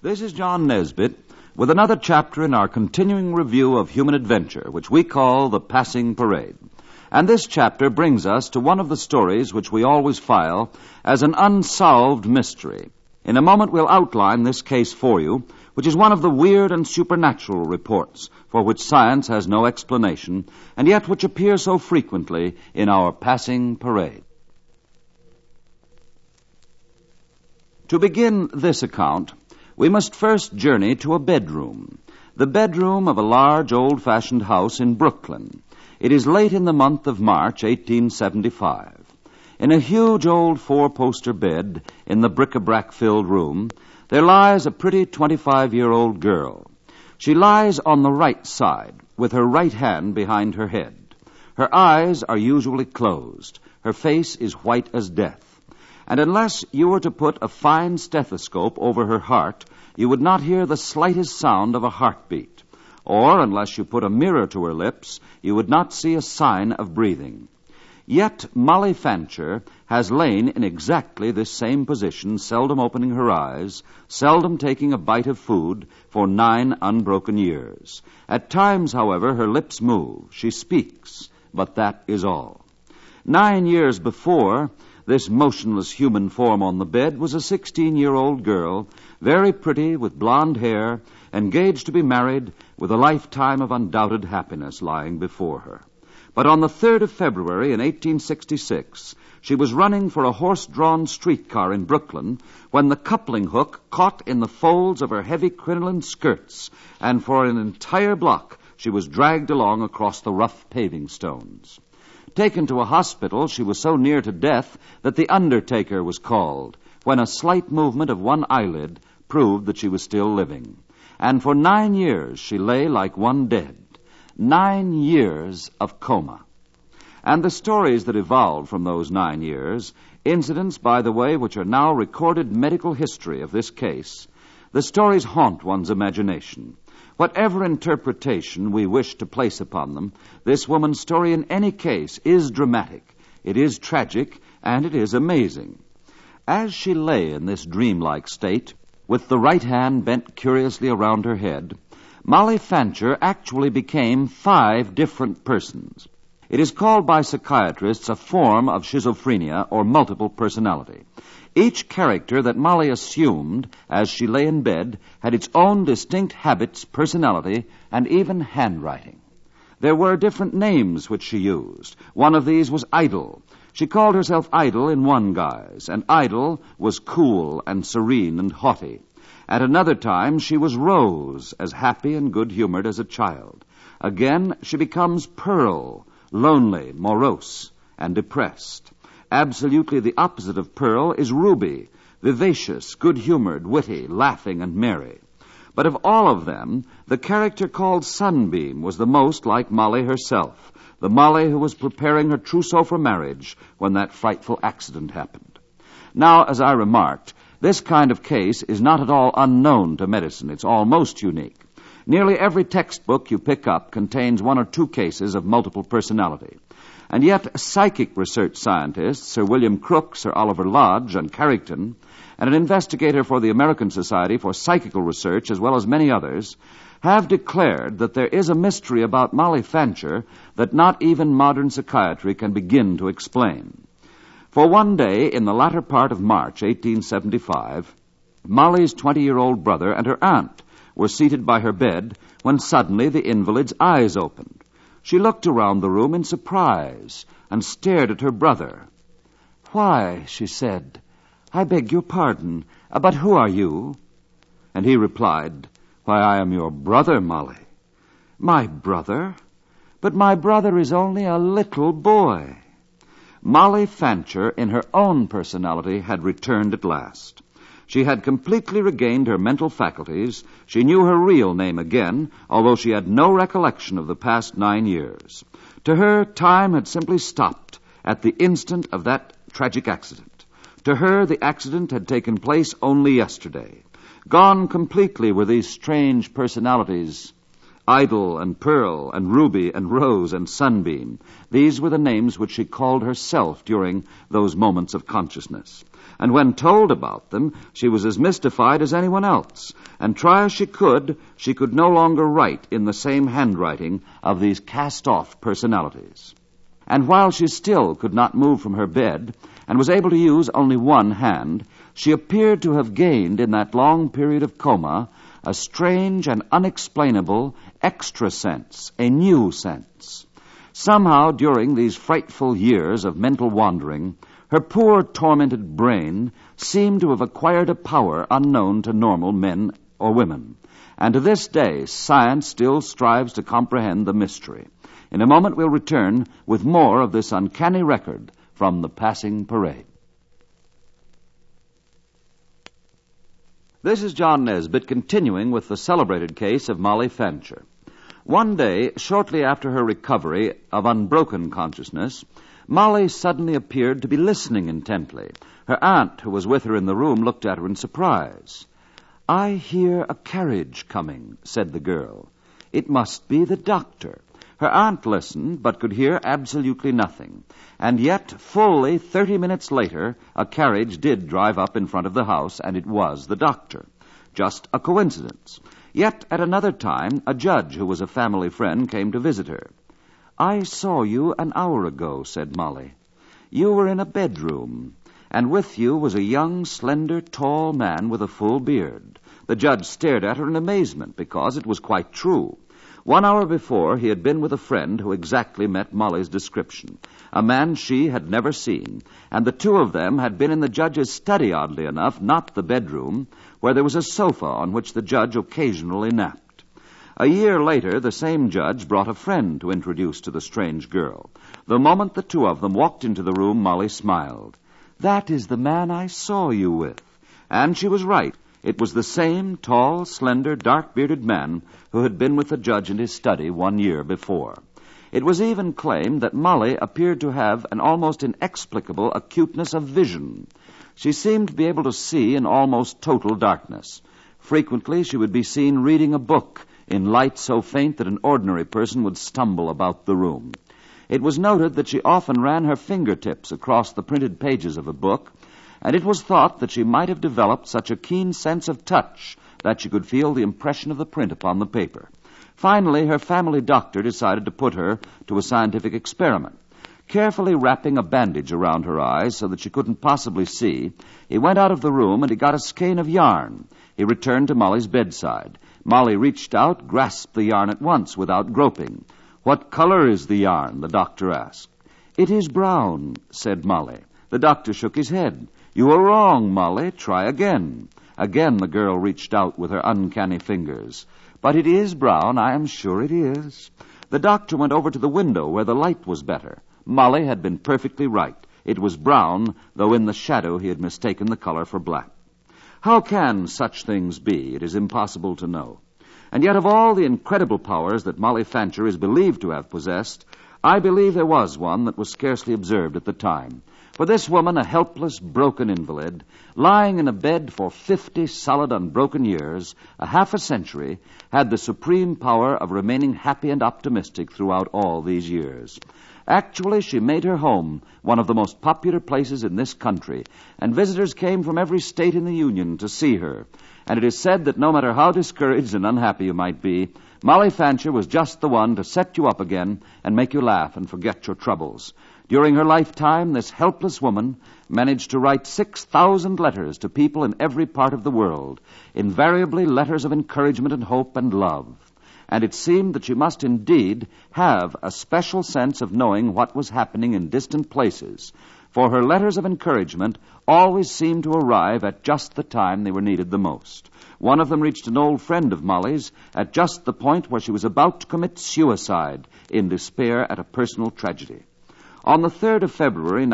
This is John Nesbitt with another chapter in our continuing review of human adventure, which we call The Passing Parade. And this chapter brings us to one of the stories which we always file as an unsolved mystery. In a moment we'll outline this case for you, which is one of the weird and supernatural reports for which science has no explanation, and yet which appear so frequently in our passing parade. To begin this account, we must first journey to a bedroom, the bedroom of a large old-fashioned house in Brooklyn. It is late in the month of March, 1875. In a huge old four-poster bed in the bric-a-brac-filled room, there lies a pretty 25-year-old girl. She lies on the right side, with her right hand behind her head. Her eyes are usually closed. Her face is white as death. And unless you were to put a fine stethoscope over her heart, you would not hear the slightest sound of a heartbeat. Or, unless you put a mirror to her lips, you would not see a sign of breathing. Yet Molly Fancher has lain in exactly this same position, seldom opening her eyes, seldom taking a bite of food, for 9 unbroken years. At times, however, her lips move. She speaks, but that is all. 9 years before, this motionless human form on the bed was a 16-year-old girl, very pretty, with blonde hair, engaged to be married, with a lifetime of undoubted happiness lying before her. But on the 3rd of February in 1866, she was running for a horse-drawn streetcar in Brooklyn when the coupling hook caught in the folds of her heavy crinoline skirts, and for an entire block she was dragged along across the rough paving stones. Taken to a hospital, she was so near to death that the undertaker was called, when a slight movement of one eyelid proved that she was still living. And for 9 years she lay like one dead. 9 years of coma. And the stories that evolved from those 9 years, incidents, by the way, which are now recorded medical history of this case, the stories haunt one's imagination. Whatever interpretation we wish to place upon them, this woman's story in any case is dramatic, it is tragic, and it is amazing. As she lay in this dreamlike state, with the right hand bent curiously around her head, Molly Fancher actually became 5 different persons. It is called by psychiatrists a form of schizophrenia or multiple personality. Each character that Molly assumed as she lay in bed had its own distinct habits, personality, and even handwriting. There were different names which she used. One of these was Idle. She called herself Idle in one guise, and Idle was cool and serene and haughty. At another time, she was Rose, as happy and good-humored as a child. Again, she becomes Pearl, lonely, morose, and depressed. Absolutely the opposite of Pearl is Ruby, vivacious, good-humored, witty, laughing, and merry. But of all of them, the character called Sunbeam was the most like Molly herself, the Molly who was preparing her trousseau for marriage when that frightful accident happened. Now, as I remarked, this kind of case is not at all unknown to medicine. It's almost unique. Nearly every textbook you pick up contains 1 or 2 cases of multiple personality. And yet psychic research scientists, Sir William Crook, Sir Oliver Lodge, and Carrington, and an investigator for the American Society for Psychical Research, as well as many others, have declared that there is a mystery about Molly Fancher that not even modern psychiatry can begin to explain. For one day in the latter part of March 1875, Molly's 20-year-old brother and her aunt were seated by her bed when suddenly the invalid's eyes opened. She looked around the room in surprise and stared at her brother. "Why," she said, "I beg your pardon, but who are you?" And he replied, "Why, I am your brother, Molly." "My brother? But my brother is only a little boy." Molly Fancher, in her own personality, had returned at last. She had completely regained her mental faculties. She knew her real name again, although she had no recollection of the past 9 years. To her, time had simply stopped at the instant of that tragic accident. To her, the accident had taken place only yesterday. Gone completely were these strange personalities, Idle and Pearl and Ruby and Rose and Sunbeam. These were the names which she called herself during those moments of consciousness. and when told about them, she was as mystified as anyone else, and try as she could no longer write in the same handwriting of these cast-off personalities. And while she still could not move from her bed, and was able to use only one hand, she appeared to have gained in that long period of coma a strange and unexplainable extra sense, a new sense. Somehow, during these frightful years of mental wandering, her poor, tormented brain seemed to have acquired a power unknown to normal men or women. And to this day, science still strives to comprehend the mystery. In a moment, we'll return with more of this uncanny record from the passing parade. This is John Nesbitt continuing with the celebrated case of Molly Fancher. One day, shortly after her recovery of unbroken consciousness, Molly suddenly appeared to be listening intently. Her aunt, who was with her in the room, looked at her in surprise. "I hear a carriage coming," said the girl. "It must be the doctor." Her aunt listened, but could hear absolutely nothing. And yet, fully 30 minutes later, a carriage did drive up in front of the house, and it was the doctor. Just a coincidence. Yet, at another time, a judge who was a family friend came to visit her. "I saw you an hour ago," said Molly. "You were in a bedroom, and with you was a young, slender, tall man with a full beard." The judge stared at her in amazement, because it was quite true. 1 hour before, he had been with a friend who exactly met Molly's description, a man she had never seen, and the two of them had been in the judge's study, oddly enough, not the bedroom, where there was a sofa on which the judge occasionally napped. A year later, the same judge brought a friend to introduce to the strange girl. The moment the two of them walked into the room, Molly smiled. "That is the man I saw you with." And she was right. It was the same tall, slender, dark-bearded man who had been with the judge in his study 1 year before. It was even claimed that Molly appeared to have an almost inexplicable acuteness of vision. She seemed to be able to see in almost total darkness. Frequently, she would be seen reading a book in light so faint that an ordinary person would stumble about the room. It was noted that she often ran her fingertips across the printed pages of a book, and it was thought that she might have developed such a keen sense of touch that she could feel the impression of the print upon the paper. Finally, her family doctor decided to put her to a scientific experiment. Carefully wrapping a bandage around her eyes so that she couldn't possibly see, he went out of the room and he got a skein of yarn. He returned to Molly's bedside. Molly reached out, grasped the yarn at once without groping. "What color is the yarn?" the doctor asked. "It is brown," said Molly. The doctor shook his head. "You are wrong, Molly. Try again." Again the girl reached out with her uncanny fingers. "But it is brown, I am sure it is." The doctor went over to the window where the light was better. Molly had been perfectly right. It was brown, though in the shadow he had mistaken the color for black. How can such things be? It is impossible to know. And yet of all the incredible powers that Molly Fancher is believed to have possessed, I believe there was one that was scarcely observed at the time. For this woman, a helpless, broken invalid, lying in a bed for 50 solid, unbroken years, a half a century, had the supreme power of remaining happy and optimistic throughout all these years. Actually, she made her home one of the most popular places in this country, and visitors came from every state in the Union to see her. And it is said that no matter how discouraged and unhappy you might be, Molly Fancher was just the one to set you up again and make you laugh and forget your troubles. During her lifetime, this helpless woman managed to write 6,000 letters to people in every part of the world, invariably letters of encouragement and hope and love. And it seemed that she must indeed have a special sense of knowing what was happening in distant places, for her letters of encouragement always seemed to arrive at just the time they were needed the most. One of them reached an old friend of Molly's at just the point where she was about to commit suicide in despair at a personal tragedy. On the 3rd of February,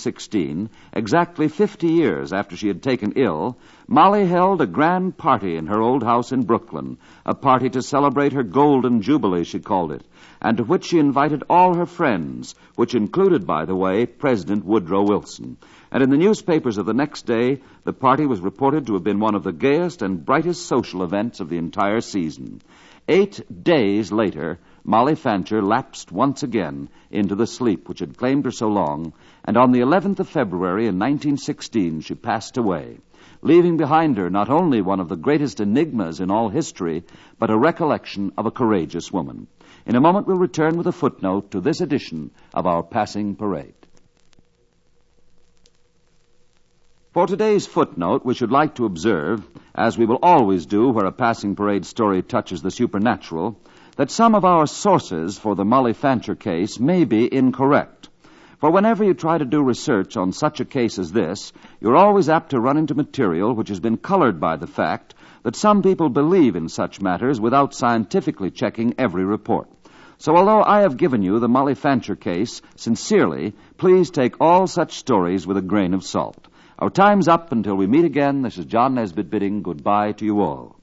1916, exactly 50 years after she had taken ill, Molly held a grand party in her old house in Brooklyn, a party to celebrate her golden jubilee, she called it, and to which she invited all her friends, which included, by the way, President Woodrow Wilson. And in the newspapers of the next day, the party was reported to have been one of the gayest and brightest social events of the entire season. 8 days later, Molly Fancher lapsed once again into the sleep which had claimed her so long, and on the 11th of February in 1916 she passed away, leaving behind her not only one of the greatest enigmas in all history, but a recollection of a courageous woman. In a moment we'll return with a footnote to this edition of our Passing Parade. For today's footnote, we should like to observe, as we will always do where a passing parade story touches the supernatural, that some of our sources for the Molly Fancher case may be incorrect. For whenever you try to do research on such a case as this, you're always apt to run into material which has been colored by the fact that some people believe in such matters without scientifically checking every report. So although I have given you the Molly Fancher case sincerely, please take all such stories with a grain of salt. Our time's up until we meet again. This is John Nesbitt bidding goodbye to you all.